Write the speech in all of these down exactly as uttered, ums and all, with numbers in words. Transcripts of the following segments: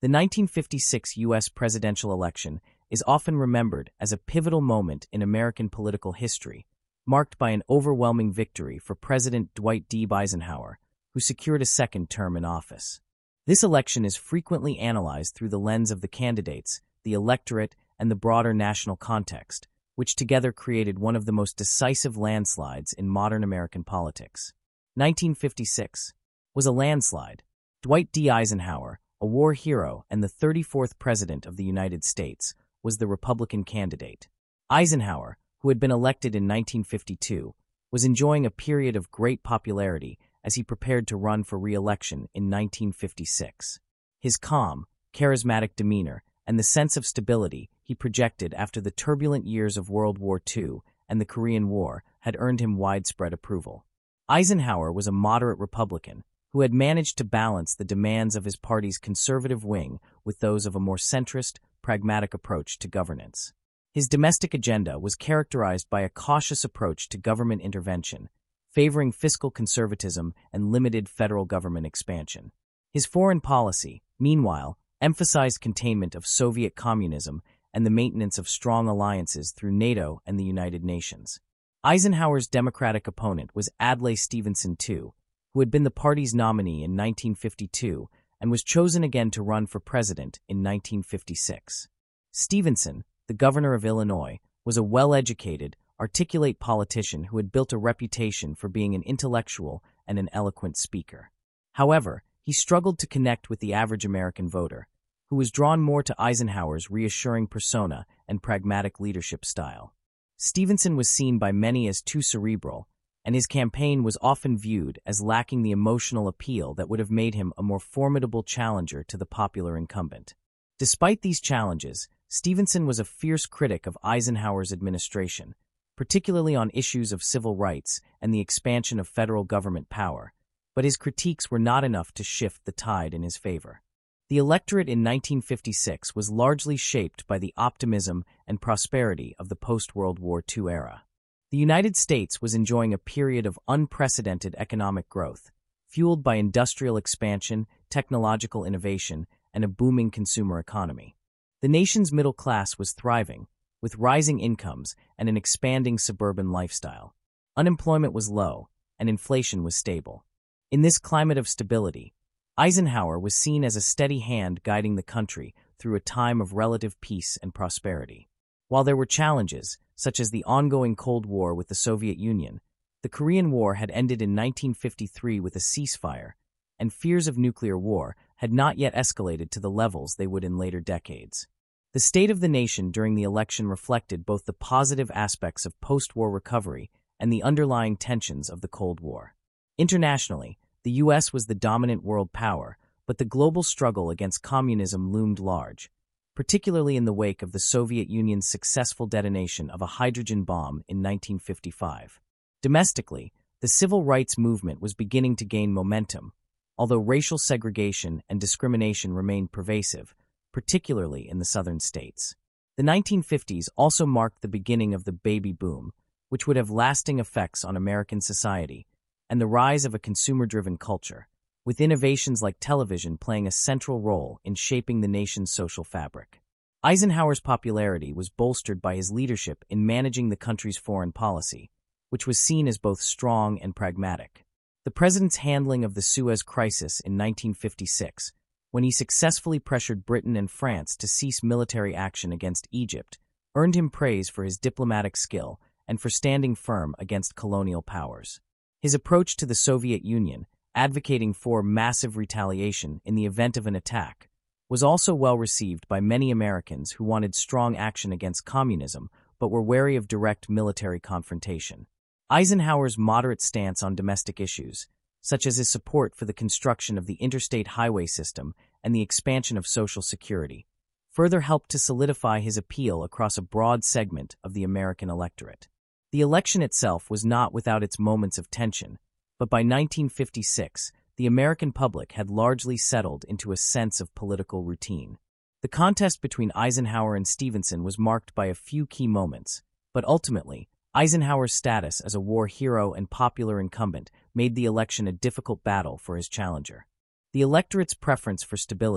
The nineteen fifty-six U S presidential election is often remembered as a pivotal moment in American political history, marked by an overwhelming victory for President Dwight D. Eisenhower, who secured a second term in office. This election is frequently analyzed through the lens of the candidates, the electorate, and the broader national context, which together created one of the most decisive landslides in modern American politics. nineteen fifty-six was a landslide. Dwight D. Eisenhower, a war hero and the thirty-fourth President of the United States, was the Republican candidate. Eisenhower, who had been elected in nineteen fifty-two, was enjoying a period of great popularity as he prepared to run for re-election in nineteen fifty-six. His calm, charismatic demeanor and the sense of stability he projected after the turbulent years of World War Two and the Korean War had earned him widespread approval. Eisenhower was a moderate Republican who had managed to balance the demands of his party's conservative wing with those of a more centrist, pragmatic approach to governance. His domestic agenda was characterized by a cautious approach to government intervention, favoring fiscal conservatism and limited federal government expansion. His foreign policy, meanwhile, emphasized containment of Soviet communism and the maintenance of strong alliances through NATO and the United Nations. Eisenhower's Democratic opponent was Adlai Stevenson the Second, who had been the party's nominee in nineteen fifty-two and was chosen again to run for president in nineteen fifty-six. Stevenson, the governor of Illinois, was a well-educated, articulate politician who had built a reputation for being an intellectual and an eloquent speaker. However, he struggled to connect with the average American voter, who was drawn more to Eisenhower's reassuring persona and pragmatic leadership style. Stevenson was seen by many as too cerebral, and his campaign was often viewed as lacking the emotional appeal that would have made him a more formidable challenger to the popular incumbent. Despite these challenges, Stevenson was a fierce critic of Eisenhower's administration, particularly on issues of civil rights and the expansion of federal government power, but his critiques were not enough to shift the tide in his favor. The electorate in nineteen fifty-six was largely shaped by the optimism and prosperity of the post-World War Two era. The United States was enjoying a period of unprecedented economic growth, fueled by industrial expansion, technological innovation, and a booming consumer economy. The nation's middle class was thriving, with rising incomes and an expanding suburban lifestyle. Unemployment was low, and inflation was stable. In this climate of stability, Eisenhower was seen as a steady hand guiding the country through a time of relative peace and prosperity. While there were challenges, such as the ongoing Cold War with the Soviet Union, the Korean War had ended in nineteen fifty-three with a ceasefire, and fears of nuclear war had not yet escalated to the levels they would in later decades. The state of the nation during the election reflected both the positive aspects of post-war recovery and the underlying tensions of the Cold War. Internationally, the U S was the dominant world power, but the global struggle against communism loomed large, particularly in the wake of the Soviet Union's successful detonation of a hydrogen bomb in nineteen fifty-five. Domestically, the civil rights movement was beginning to gain momentum, although racial segregation and discrimination remained pervasive, particularly in the southern states. The nineteen fifties also marked the beginning of the baby boom, which would have lasting effects on American society, and the rise of a consumer-driven culture, with innovations like television playing a central role in shaping the nation's social fabric. Eisenhower's popularity was bolstered by his leadership in managing the country's foreign policy, which was seen as both strong and pragmatic. The president's handling of the Suez Crisis in nineteen fifty-six, when he successfully pressured Britain and France to cease military action against Egypt, earned him praise for his diplomatic skill and for standing firm against colonial powers. His approach to the Soviet Union, advocating for massive retaliation in the event of an attack, was also well received by many Americans who wanted strong action against communism but were wary of direct military confrontation. Eisenhower's moderate stance on domestic issues, such as his support for the construction of the interstate highway system and the expansion of Social Security, further helped to solidify his appeal across a broad segment of the American electorate. The election itself was not without its moments of tension, but by nineteen fifty-six, the American public had largely settled into a sense of political routine. The contest between Eisenhower and Stevenson was marked by a few key moments, but ultimately, Eisenhower's status as a war hero and popular incumbent made the election a difficult battle for his challenger. The electorate's preference for stability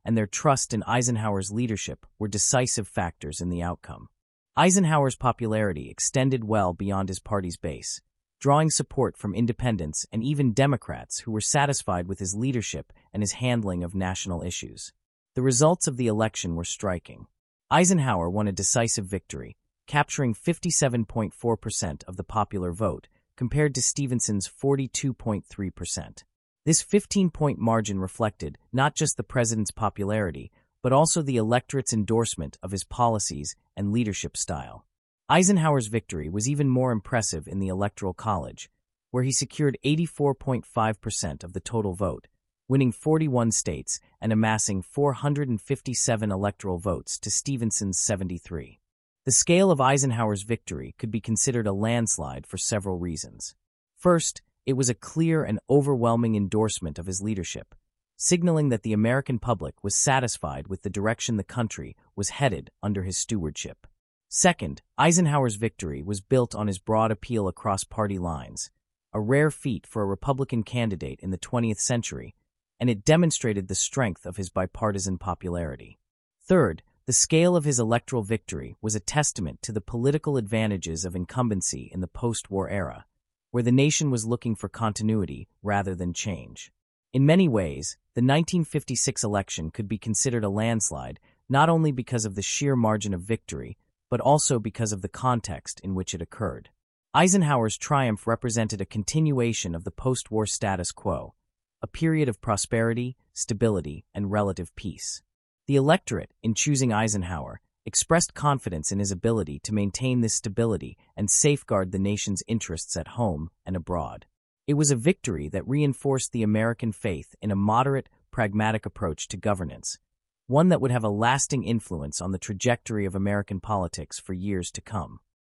and their trust in Eisenhower's leadership were decisive factors in the outcome. Eisenhower's popularity extended well beyond his party's base, drawing support from independents and even Democrats who were satisfied with his leadership and his handling of national issues. The results of the election were striking. Eisenhower won a decisive victory, capturing fifty-seven point four percent of the popular vote, compared to Stevenson's forty-two point three percent. This fifteen-point margin reflected not just the president's popularity, but also the electorate's endorsement of his policies and leadership style. Eisenhower's victory was even more impressive in the Electoral College, where he secured eighty-four point five percent of the total vote, winning forty-one states and amassing four hundred fifty-seven electoral votes to Stevenson's seventy-three. The scale of Eisenhower's victory could be considered a landslide for several reasons. First, it was a clear and overwhelming endorsement of his leadership, signaling that the American public was satisfied with the direction the country was headed under his stewardship. Second, Eisenhower's victory was built on his broad appeal across party lines, a rare feat for a Republican candidate in the twentieth century, and it demonstrated the strength of his bipartisan popularity. Third, the scale of his electoral victory was a testament to the political advantages of incumbency in the post-war era, where the nation was looking for continuity rather than change. In many ways, the nineteen fifty-six election could be considered a landslide not only because of the sheer margin of victory, but also because of the context in which it occurred. Eisenhower's triumph represented a continuation of the post-war status quo, a period of prosperity, stability, and relative peace. The electorate, in choosing Eisenhower, expressed confidence in his ability to maintain this stability and safeguard the nation's interests at home and abroad. It was a victory that reinforced the American faith in a moderate, pragmatic approach to governance, one that would have a lasting influence on the trajectory of American politics for years to come.